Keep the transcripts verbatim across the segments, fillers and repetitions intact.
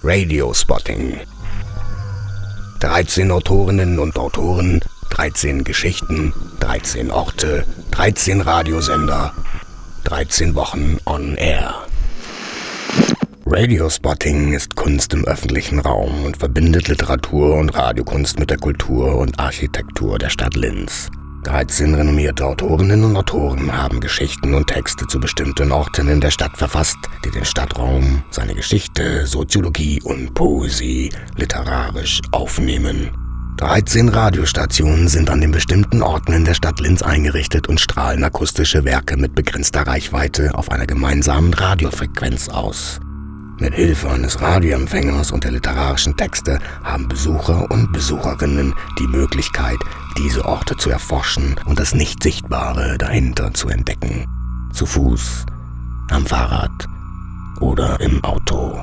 Radiospotting. dreizehn Autorinnen und Autoren, dreizehn Geschichten, dreizehn Orte, dreizehn Radiosender, dreizehn Wochen on air. Radiospotting ist Kunst im öffentlichen Raum und verbindet Literatur und Radiokunst mit der Kultur und Architektur der Stadt Linz. dreizehn renommierte Autorinnen und Autoren haben Geschichten und Texte zu bestimmten Orten in der Stadt verfasst, die den Stadtraum, seine Geschichte, Soziologie und Poesie literarisch aufnehmen. dreizehn Radiostationen sind an den bestimmten Orten in der Stadt Linz eingerichtet und strahlen akustische Werke mit begrenzter Reichweite auf einer gemeinsamen Radiofrequenz aus. Mit Hilfe eines Radioempfängers und der literarischen Texte haben Besucher und Besucherinnen die Möglichkeit, diese Orte zu erforschen und das Nicht-Sichtbare dahinter zu entdecken. Zu Fuß, am Fahrrad oder im Auto.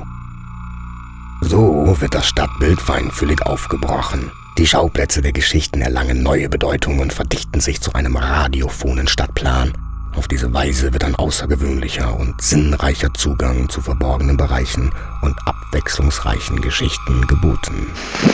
So wird das Stadtbild feinfühlig aufgebrochen. Die Schauplätze der Geschichten erlangen neue Bedeutung und verdichten sich zu einem radiophonen Stadtplan. Auf diese Weise wird ein außergewöhnlicher und sinnreicher Zugang zu verborgenen Bereichen und abwechslungsreichen Geschichten geboten.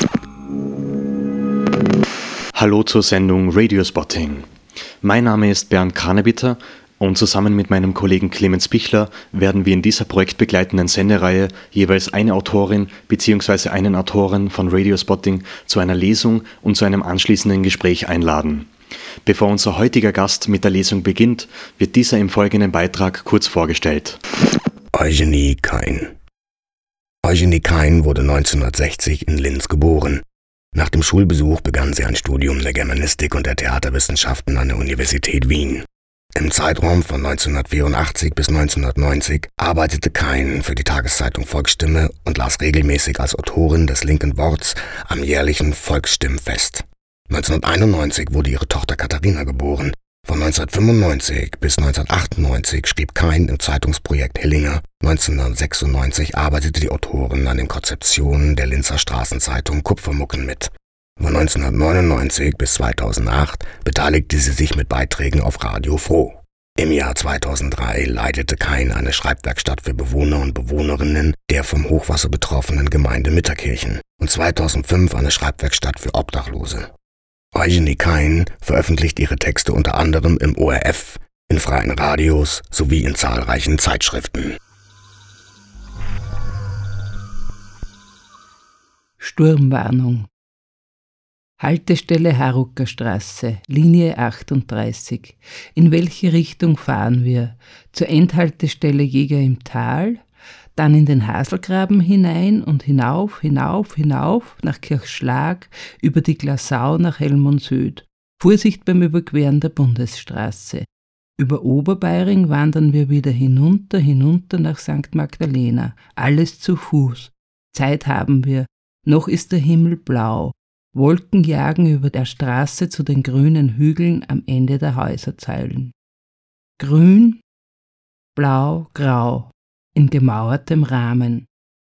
Hallo zur Sendung Radiospotting. Mein Name ist Bernd Kranebitter und zusammen mit meinem Kollegen Clemens Bichler werden wir in dieser projektbegleitenden Sendereihe jeweils eine Autorin bzw. einen Autoren von Radiospotting zu einer Lesung und zu einem anschließenden Gespräch einladen. Bevor unser heutiger Gast mit der Lesung beginnt, wird dieser im folgenden Beitrag kurz vorgestellt. Eugenie Kein. Eugenie Kein wurde neunzehnhundertsechzig in Linz geboren. Nach dem Schulbesuch begann sie ein Studium der Germanistik und der Theaterwissenschaften an der Universität Wien. Im Zeitraum von neunzehnhundertvierundachtzig bis neunzehnhundertneunzig arbeitete Kein für die Tageszeitung Volksstimme und las regelmäßig als Autorin des linken Worts am jährlichen Volksstimmfest. neunzehnhunderteinundneunzig wurde ihre Tochter Katharina geboren. Von neunzehnhundertfünfundneunzig bis neunzehnhundertachtundneunzig schrieb Kein im Zeitungsprojekt Hillinger. neunzehnhundertsechsundneunzig arbeitete die Autorin an den Konzeptionen der Linzer Straßenzeitung Kupfermucken mit. Von neunzehnhundertneunundneunzig bis zweitausendacht beteiligte sie sich mit Beiträgen auf Radio Froh. Im Jahr zweitausenddrei leitete Kein eine Schreibwerkstatt für Bewohner und Bewohnerinnen der vom Hochwasser betroffenen Gemeinde Mitterkirchen und zweitausendfünf eine Schreibwerkstatt für Obdachlose. Eugenie Kein veröffentlicht ihre Texte unter anderem im O R F, in freien Radios sowie in zahlreichen Zeitschriften. Sturmwarnung. Haltestelle Harucker Straße, Linie achtunddreißig. In welche Richtung fahren wir? Zur Endhaltestelle Jäger im Tal, dann in den Haselgraben hinein und hinauf, hinauf, hinauf nach Kirchschlag, über die Glasau nach Helmonsöd. Vorsicht beim Überqueren der Bundesstraße. Über Oberbayring wandern wir wieder hinunter, hinunter nach Sankt Magdalena. Alles zu Fuß. Zeit haben wir. Noch ist der Himmel blau. Wolken jagen über der Straße zu den grünen Hügeln am Ende der Häuserzeilen. Grün, blau, grau, in gemauertem Rahmen.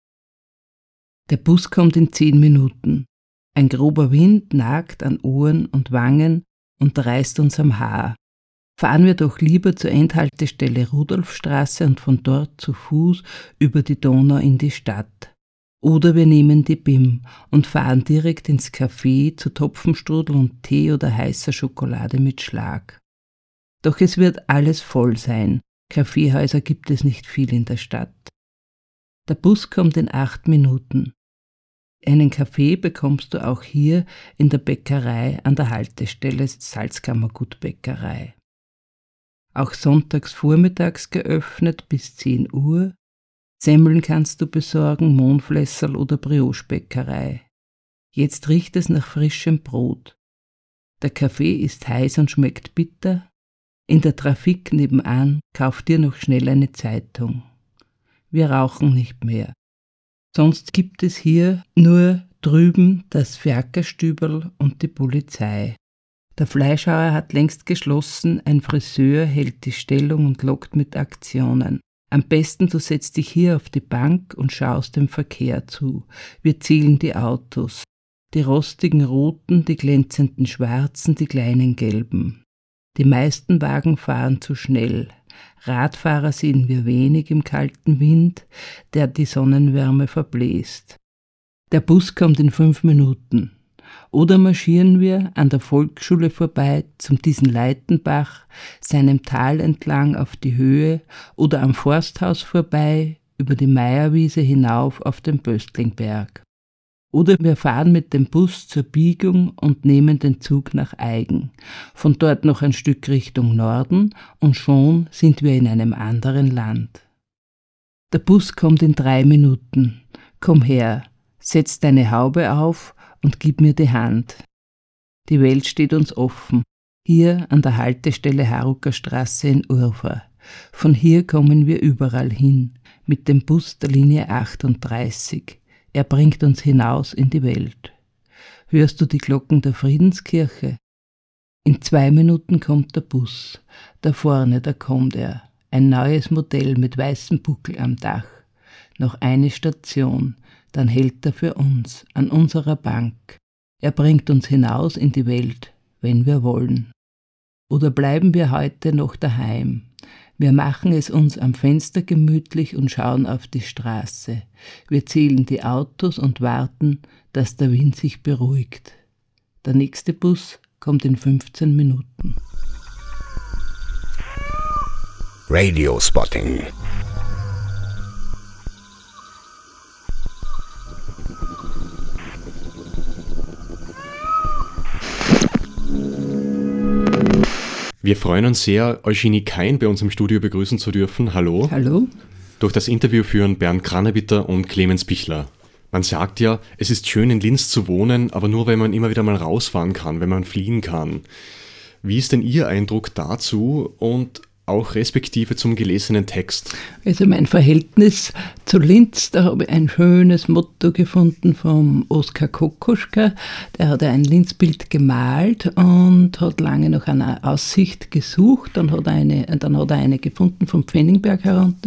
Der Bus kommt in zehn Minuten. Ein grober Wind nagt an Ohren und Wangen und reißt uns am Haar. Fahren wir doch lieber zur Endhaltestelle Rudolfstraße und von dort zu Fuß über die Donau in die Stadt. Oder wir nehmen die B I M und fahren direkt ins Café zu Topfenstrudel und Tee oder heißer Schokolade mit Schlag. Doch es wird alles voll sein. Kaffeehäuser gibt es nicht viel in der Stadt. Der Bus kommt in acht Minuten. Einen Kaffee bekommst du auch hier in der Bäckerei an der Haltestelle Salzkammergutbäckerei. Auch sonntags vormittags geöffnet bis zehn Uhr. Semmeln kannst du besorgen, Mohnflässerl oder Brioche-Bäckerei. Jetzt riecht es nach frischem Brot. Der Kaffee ist heiß und schmeckt bitter. In der Trafik nebenan kauf dir noch schnell eine Zeitung. Wir rauchen nicht mehr. Sonst gibt es hier nur drüben das Fiakerstüberl und die Polizei. Der Fleischhauer hat längst geschlossen, ein Friseur hält die Stellung und lockt mit Aktionen. Am besten du setzt dich hier auf die Bank und schaust dem Verkehr zu. Wir zählen die Autos. Die rostigen roten, die glänzenden schwarzen, die kleinen gelben. Die meisten Wagen fahren zu schnell. Radfahrer sehen wir wenig im kalten Wind, der die Sonnenwärme verbläst. Der Bus kommt in fünf Minuten. Oder marschieren wir an der Volksschule vorbei zum Diesen-Leitenbach, seinem Tal entlang auf die Höhe oder am Forsthaus vorbei, über die Meierwiese hinauf auf den Böstlingberg. Oder wir fahren mit dem Bus zur Biegung und nehmen den Zug nach Aigen. Von dort noch ein Stück Richtung Norden und schon sind wir in einem anderen Land. Der Bus kommt in drei Minuten. Komm her, setz deine Haube auf und gib mir die Hand. Die Welt steht uns offen, hier an der Haltestelle Harucker Straße in Urfa. Von hier kommen wir überall hin, mit dem Bus der Linie achtunddreißig. Er bringt uns hinaus in die Welt. Hörst du die Glocken der Friedenskirche? In zwei Minuten kommt der Bus. Da vorne, da kommt er. Ein neues Modell mit weißem Buckel am Dach. Noch eine Station. Dann hält er für uns, an unserer Bank. Er bringt uns hinaus in die Welt, wenn wir wollen. Oder bleiben wir heute noch daheim? Wir machen es uns am Fenster gemütlich und schauen auf die Straße. Wir zählen die Autos und warten, dass der Wind sich beruhigt. Der nächste Bus kommt in fünfzehn Minuten. Radiospotting. Wir freuen uns sehr, Eugenie Kain bei uns im Studio begrüßen zu dürfen. Hallo. Hallo. Durch das Interview führen Bernd Kranebitter und Clemens Pichler. Man sagt ja, es ist schön in Linz zu wohnen, aber nur, wenn man immer wieder mal rausfahren kann, wenn man fliehen kann. Wie ist denn Ihr Eindruck dazu und auch respektive zum gelesenen Text? Also mein Verhältnis zu Linz, da habe ich ein schönes Motto gefunden vom Oskar Kokoschka. Der hat ein Linzbild gemalt und hat lange nach einer Aussicht gesucht. Dann hat er eine, dann hat er eine gefunden vom Pfennigberg herunter.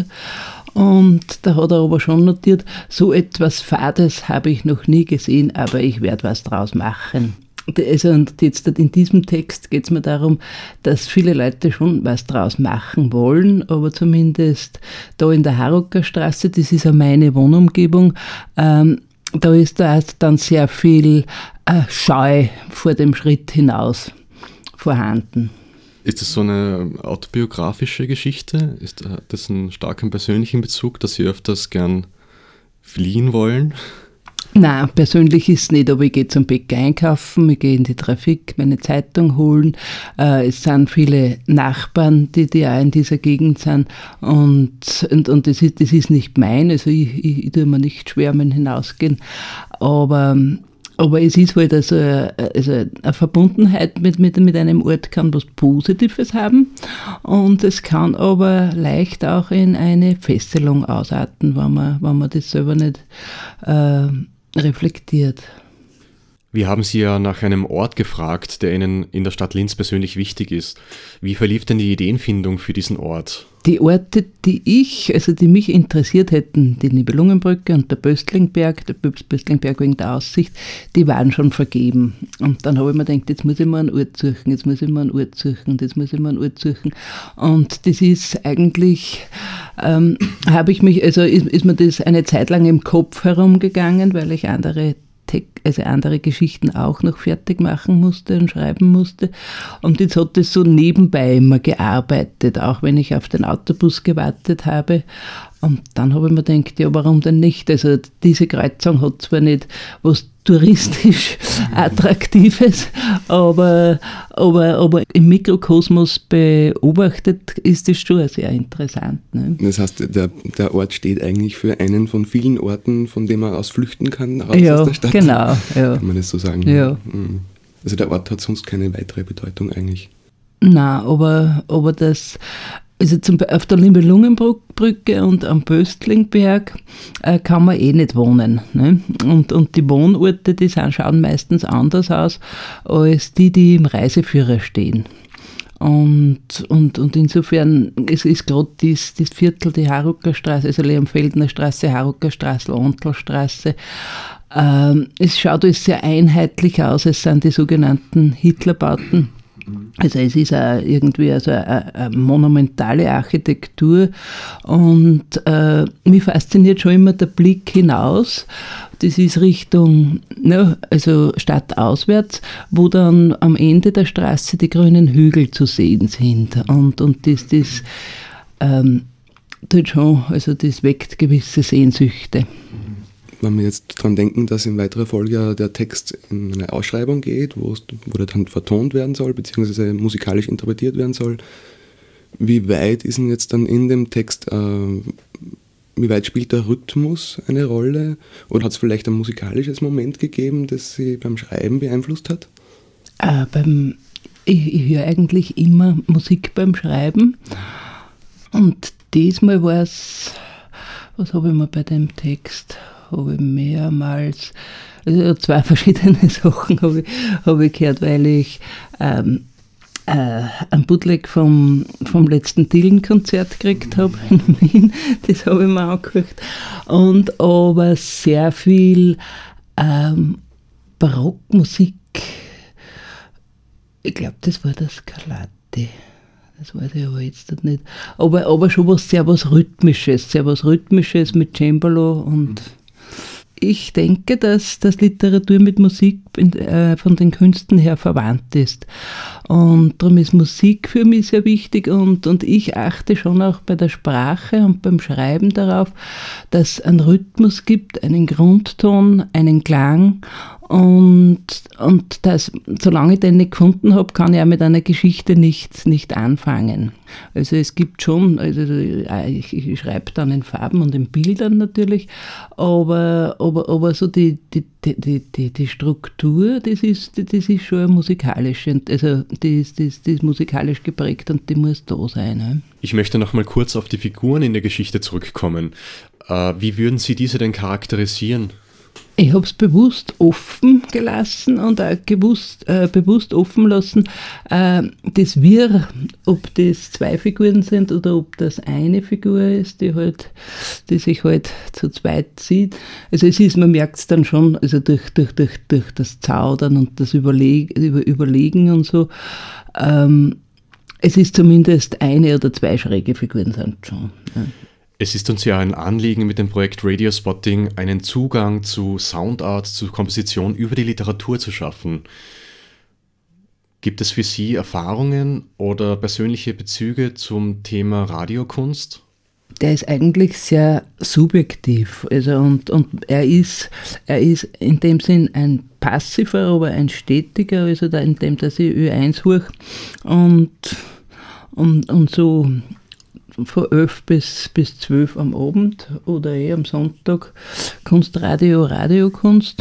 Und da hat er aber schon notiert, so etwas Fades habe ich noch nie gesehen, aber ich werde was draus machen. Also und jetzt in diesem Text geht es mir darum, dass viele Leute schon was draus machen wollen, aber zumindest da in der Harucker Straße, das ist ja meine Wohnumgebung, ähm, da ist da dann sehr viel äh, Scheu vor dem Schritt hinaus vorhanden. Ist das so eine autobiografische Geschichte? Ist das einen starken persönlichen Bezug, dass Sie öfters gern fliehen wollen? Nein, persönlich ist es nicht, aber ich gehe zum Bäcker einkaufen, ich gehe in die Trafik, meine Zeitung holen. Äh, es sind viele Nachbarn, die, die auch in dieser Gegend sind und, und, und das, ist, das ist nicht mein, also ich, ich, ich tue mir nicht schwärmen hinausgehen, aber, aber es ist halt also, also eine Verbundenheit mit, mit, mit einem Ort kann was Positives haben und es kann aber leicht auch in eine Fesselung ausarten, wenn man, wenn man das selber nicht äh, reflektiert. Wir haben Sie ja nach einem Ort gefragt, der Ihnen in der Stadt Linz persönlich wichtig ist. Wie verlief denn die Ideenfindung für diesen Ort? Die Orte, die ich, also die mich interessiert hätten, die Nibelungenbrücke und der Böstlingberg, der Böstlingberg wegen der Aussicht, die waren schon vergeben. Und dann habe ich mir gedacht, jetzt muss ich mal einen Ort suchen, jetzt muss ich mal einen Ort suchen, jetzt muss ich mal einen Ort suchen. Und das ist eigentlich, ähm, habe ich mich, also ist, ist mir das eine Zeit lang im Kopf herumgegangen, weil ich andere also andere Geschichten auch noch fertig machen musste und schreiben musste. Und jetzt hat es so nebenbei immer gearbeitet, auch wenn ich auf den Autobus gewartet habe. Und dann habe ich mir gedacht, ja, warum denn nicht? Also diese Kreuzung hat zwar nicht was touristisch Attraktives, aber, aber, aber im Mikrokosmos beobachtet ist das schon sehr interessant. Ne? Das heißt, der, der Ort steht eigentlich für einen von vielen Orten, von dem man aus flüchten kann, raus ja, aus der Stadt. Genau, ja. Kann man das so sagen? Ja. Also der Ort hat sonst keine weitere Bedeutung eigentlich. Nein, aber, aber das... Also zum, auf der Nibelungenbrücke und am Böstlingberg äh, kann man eh nicht wohnen. Ne? Und, und die Wohnorte, die sind, schauen meistens anders aus als die, die im Reiseführer stehen. Und, und, und insofern es ist gerade das, das Viertel, die Harucker Straße, also Leonfeldener Straße, Harucker Straße, Lontlerstraße, ähm, es schaut alles sehr einheitlich aus, es sind die sogenannten Hitlerbauten. Also es ist auch irgendwie also eine, eine monumentale Architektur und äh, mich fasziniert schon immer der Blick hinaus. Das ist Richtung, ne, also stadtauswärts, wo dann am Ende der Straße die grünen Hügel zu sehen sind. Und, und das, das ähm, tut schon, also das weckt gewisse Sehnsüchte. Wenn wir jetzt daran denken, dass in weiterer Folge ja der Text in eine Ausschreibung geht, wo, es, wo der dann vertont werden soll, beziehungsweise musikalisch interpretiert werden soll, wie weit ist denn jetzt dann in dem Text, äh, wie weit spielt der Rhythmus eine Rolle? Oder hat es vielleicht ein musikalisches Moment gegeben, das Sie beim Schreiben beeinflusst hat? Äh, beim, ich, ich höre eigentlich immer Musik beim Schreiben. Und diesmal war es, was habe ich mir bei dem Text... habe ich mehrmals, also zwei verschiedene Sachen habe ich, hab ich gehört, weil ich ähm, äh, ein Bootleg vom, vom letzten Dylan-Konzert gekriegt habe in Wien, das habe ich mir angehört. Und aber sehr viel ähm, Barockmusik, ich glaube, das war das Scarlatti. Das weiß ich aber jetzt nicht. Aber, aber schon was sehr was Rhythmisches, sehr was Rhythmisches mit Cembalo und ich denke, dass, dass Literatur mit Musik in, äh, von den Künsten her verwandt ist. Und darum ist Musik für mich sehr wichtig und, und ich achte schon auch bei der Sprache und beim Schreiben darauf, dass es einen Rhythmus gibt, einen Grundton, einen Klang und, und das, solange ich den nicht gefunden habe, kann ich auch mit einer Geschichte nicht, nicht anfangen. Also es gibt schon, also ich, ich schreibe dann in Farben und in Bildern natürlich, aber, aber, aber so die, die, die, die, die Struktur, das ist, das ist schon musikalisch, also die ist, die, ist, die ist musikalisch geprägt und die muss da sein. Ne? Ich möchte noch mal kurz auf die Figuren in der Geschichte zurückkommen. Äh, wie würden Sie diese denn charakterisieren? Ich habe es bewusst offen gelassen und auch gewusst, äh, bewusst offen lassen, äh, das Wir, ob das zwei Figuren sind oder ob das eine Figur ist, die halt, die sich halt zu zweit sieht. Also es ist, man merkt es dann schon, also durch, durch, durch, durch das Zaudern und das Überleg, über, Überlegen und so, ähm, es ist zumindest eine oder zwei schräge Figuren sind schon. Ja. Es ist uns ja ein Anliegen mit dem Projekt Radiospotting, einen Zugang zu Soundart, zu Komposition über die Literatur zu schaffen. Gibt es für Sie Erfahrungen oder persönliche Bezüge zum Thema Radiokunst? Der ist eigentlich sehr subjektiv. Also und, und er ist, er ist in dem Sinn ein passiver, aber ein stetiger, also da in dem, dass ich Ö eins hoch und, und, und so von elf bis, bis zwölf am Abend oder eh am Sonntag Kunstradio, Radiokunst.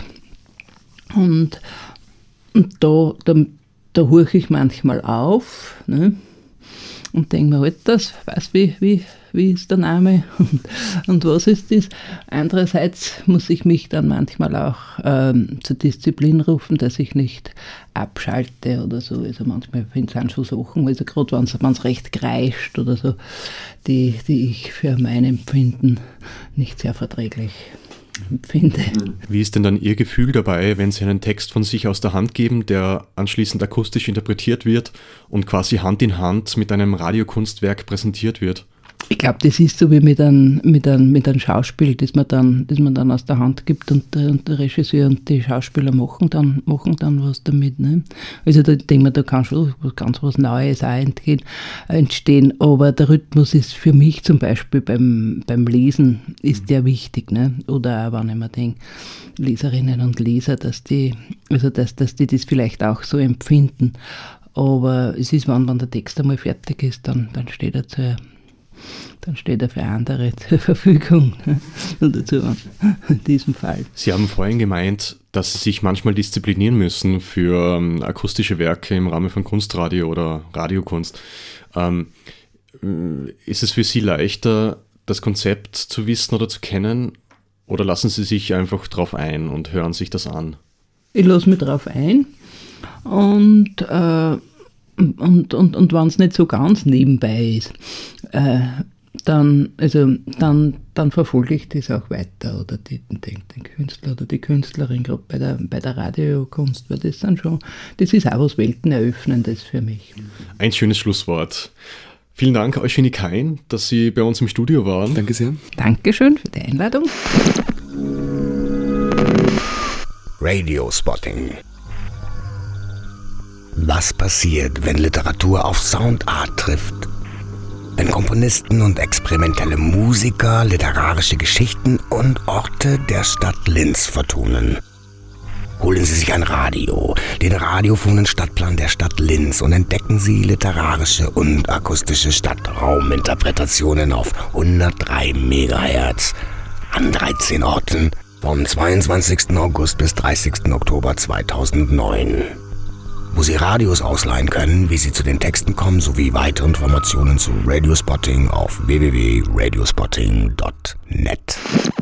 Und, und da, da, da horche ich manchmal auf, ne? Und denke mir halt, das, weiß wie, wie, wie ist der Name und, und was ist das. Andererseits muss ich mich dann manchmal auch ähm, zur Disziplin rufen, dass ich nicht abschalte oder so. Also manchmal finde ich schon Sachen, also gerade wenn es recht kreischt oder so, die, die ich für mein Empfinden nicht sehr verträglich empfinde. Wie ist denn dann Ihr Gefühl dabei, wenn Sie einen Text von sich aus der Hand geben, der anschließend akustisch interpretiert wird und quasi Hand in Hand mit einem Radiokunstwerk präsentiert wird? Ich glaube, das ist so wie mit einem, mit einem, mit einem Schauspiel, das man, dann, das man dann aus der Hand gibt und der, und der Regisseur und die Schauspieler machen dann, machen dann was damit. Ne? Also da denke ich mir, da kann schon ganz was Neues auch entgehen, entstehen, aber der Rhythmus ist für mich zum Beispiel beim, beim Lesen ist der wichtig. Ne? Oder auch, wenn ich mir denke, Leserinnen und Leser, dass die, also dass, dass die das vielleicht auch so empfinden. Aber es ist, wenn, wenn der Text einmal fertig ist, dann, dann steht er zur dann steht er für andere zur Verfügung. Oder zu, in diesem Fall. Sie haben vorhin gemeint, dass Sie sich manchmal disziplinieren müssen für ähm, akustische Werke im Rahmen von Kunstradio oder Radiokunst. Ähm, ist es für Sie leichter, das Konzept zu wissen oder zu kennen, oder lassen Sie sich einfach drauf ein und hören sich das an? Ich lasse mich drauf ein und äh, Und, und, und wenn es nicht so ganz nebenbei ist. Äh, dann, also, dann, dann verfolge ich das auch weiter oder die, den, den Künstler oder die Künstlerin, gerade bei der, bei der Radiokunst, weil das dann schon, das ist auch was Welteneröffnendes für mich. Ein schönes Schlusswort. Vielen Dank, Eugenie Kain, dass Sie bei uns im Studio waren. Danke sehr. Dankeschön für die Einladung. Radiospotting. Was passiert, wenn Literatur auf Soundart trifft? Wenn Komponisten und experimentelle Musiker literarische Geschichten und Orte der Stadt Linz vertonen. Holen Sie sich ein Radio, den radiofonen Stadtplan der Stadt Linz und entdecken Sie literarische und akustische Stadtrauminterpretationen auf hundertdrei Megahertz an dreizehn Orten vom zweiundzwanzigsten August bis dreißigsten Oktober zweitausendneun. Wo Sie Radios ausleihen können, wie Sie zu den Texten kommen, sowie weitere Informationen zu Radiospotting auf w w w punkt radiospotting punkt net.